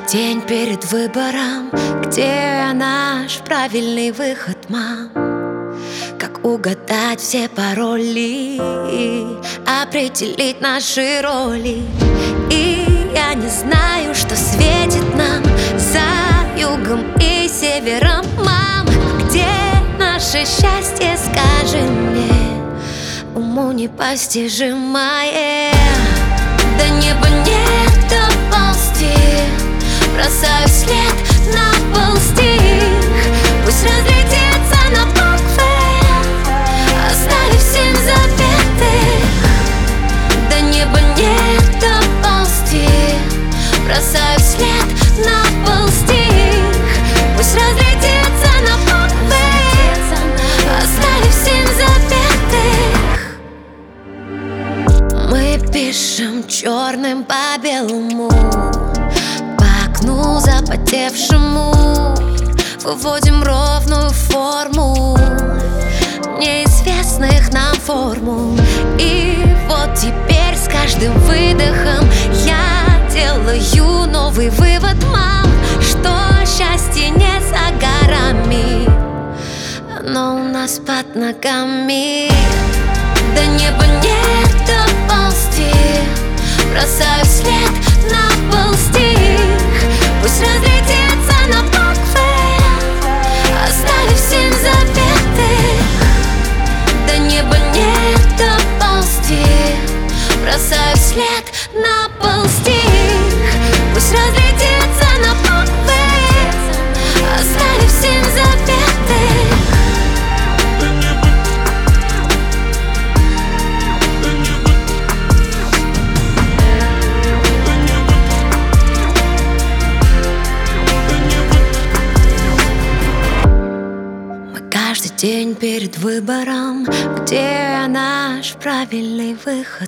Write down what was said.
День перед выбором, где наш правильный выход, мам? Как угадать все пароли, определить наши роли? И я не знаю, что светит нам за югом и севером, мам. Где наше счастье, скажи мне, уму непостижимое. До неба нет доползти, бросаю след на пол стих. Пусть разлетится на буквы, оставив 7 запятых. До неба нет доползти, бросаю след на пол стих. Пусть разлетится на буквы, оставив 7 запятых. Мы пишем черным по белому, запотевшему выводим ровную форму неизвестных нам формул. И вот теперь с каждым выдохом я делаю новый вывод, мам, что счастье не за горами, оно у нас под ногами. До неба нет доползти, бросаю след на пол стих. Пусть разлетится на буквы, оставив 7 запятых. До неба нет доползти, бросаю след на пол стих. Пусть разлетится на буквы, оставив 7 запятых. Каждый день перед выбором, где наш правильный выход,